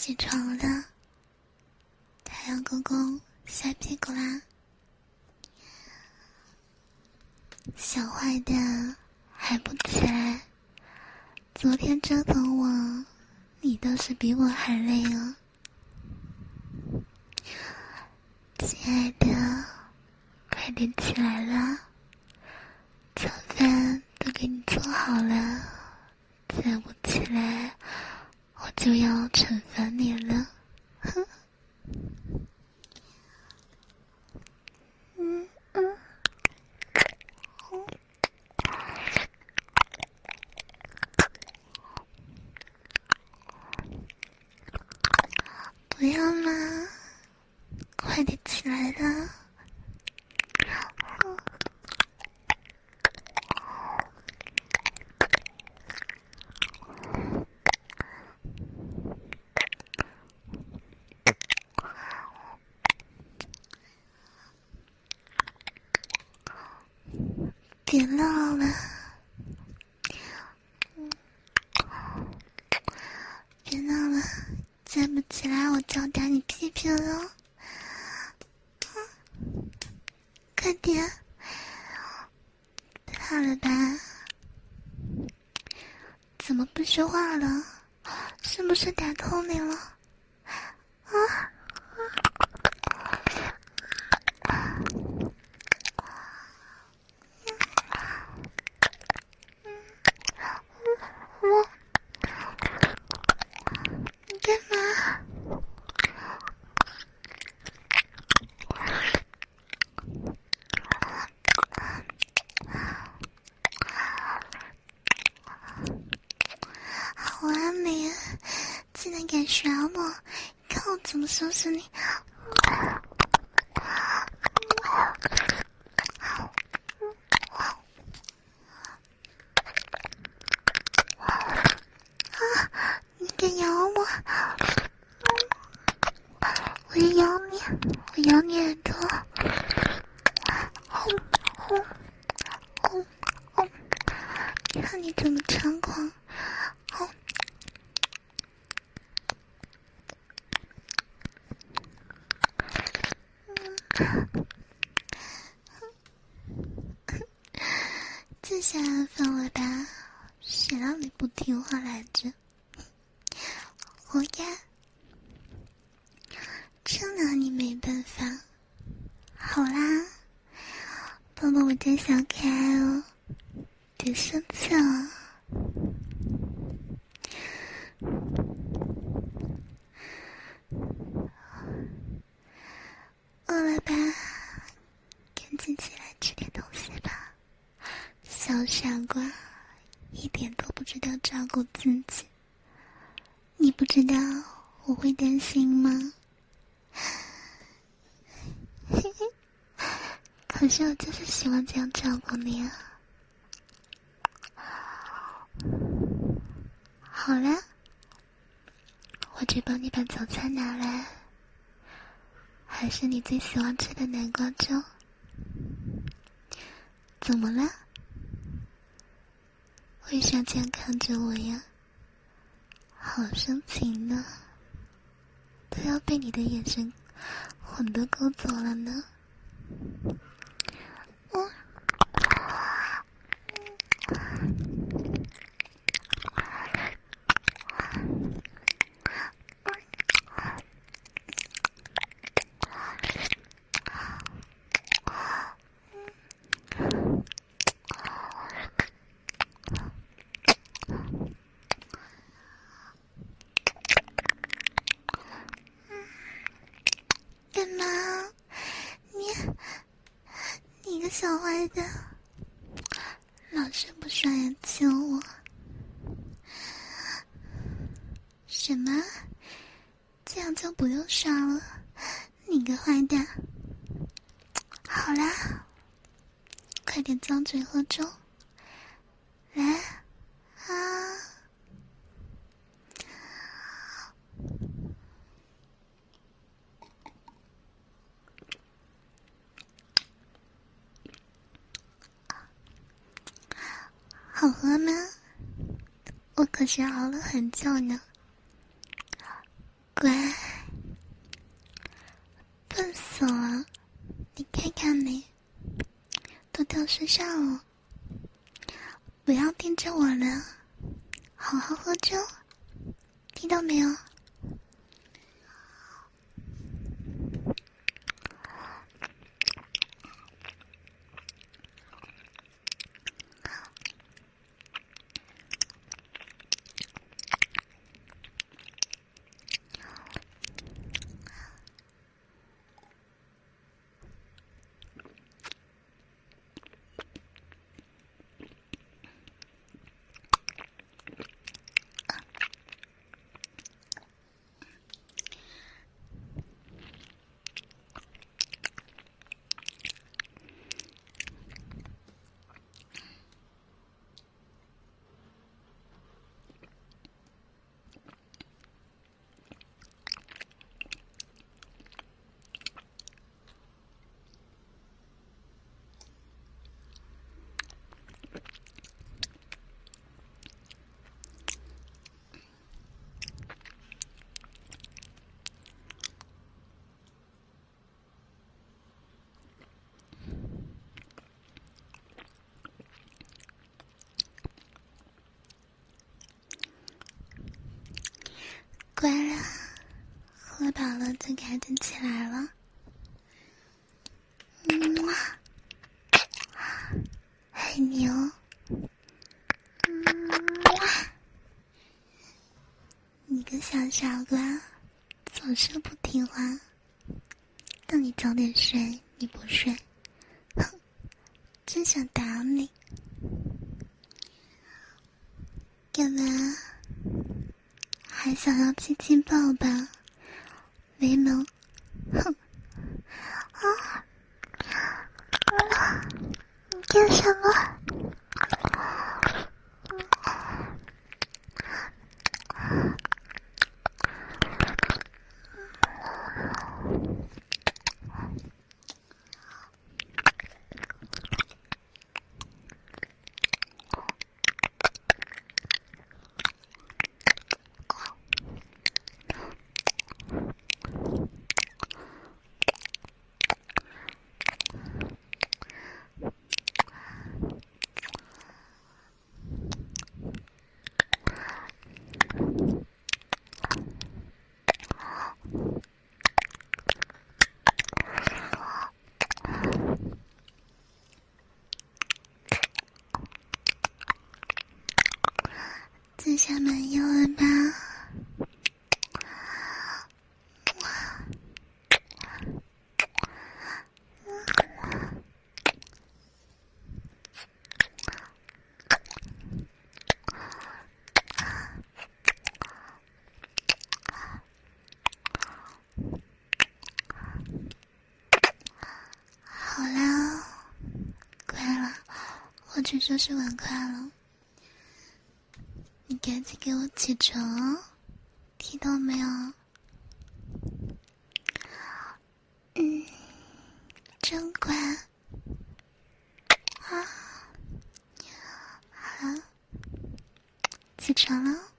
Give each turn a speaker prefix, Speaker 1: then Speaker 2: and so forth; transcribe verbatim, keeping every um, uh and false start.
Speaker 1: 起床了，太阳公公晒屁股啦。小坏的还不起来，昨天折腾我，你倒是比我还累哦。亲爱的，快点起来啦，早饭都给你做好了，再不起来我就要惩罚你了。哼。嗯嗯嗯，不要啦，快点起来啦。别闹了，别闹了，再不起来我就要打你屁屁了。嗯，快点，怕了吧？怎么不说话了？是不是打痛你了？啊！好啊你，竟然敢耍我，看我怎么收拾你！啊！你敢咬我？我要咬你，我咬你耳朵！轰轰轰轰！看你怎么猖狂！轰！这下安分了吧？谁让你不听话来着？活该！真拿你没办法。好啦，宝宝我家小可爱哦，别生气了。饿了吧？赶紧起来吃点东西吧。小傻瓜，一点都不知道照顾自己。你不知道我会担心吗？嘿嘿，可是我就是喜欢这样照顾你啊。好了，我去帮你把早餐拿来。还是你最喜欢吃的南瓜粥。怎么了？为啥这样看着我呀？好深情呢，都要被你的眼神魂都勾走了呢。嗯。干嘛？你你个小坏的，老是不刷牙亲我。什么？这样就不用刷了？你个坏蛋！好啦，快点张嘴喝粥。来啊！好喝吗？我可是熬了很久呢。乖， 你看看你，都掉身上了，不要盯着我了，好好喝酒，听到没有？乖了，喝饱了就赶紧起来了。嗯，很牛。嗯，你个小傻瓜，总是不听话。让你早点睡，你不睡，哼，真想打你。干嘛？还想要亲亲抱抱？没能，哼！啊！啊！你干什么？这下蛮优了吧？好啦，乖了，我只说是碗筷了。你赶紧给我起床，听到没有？嗯，真乖。啊，好了，起床了。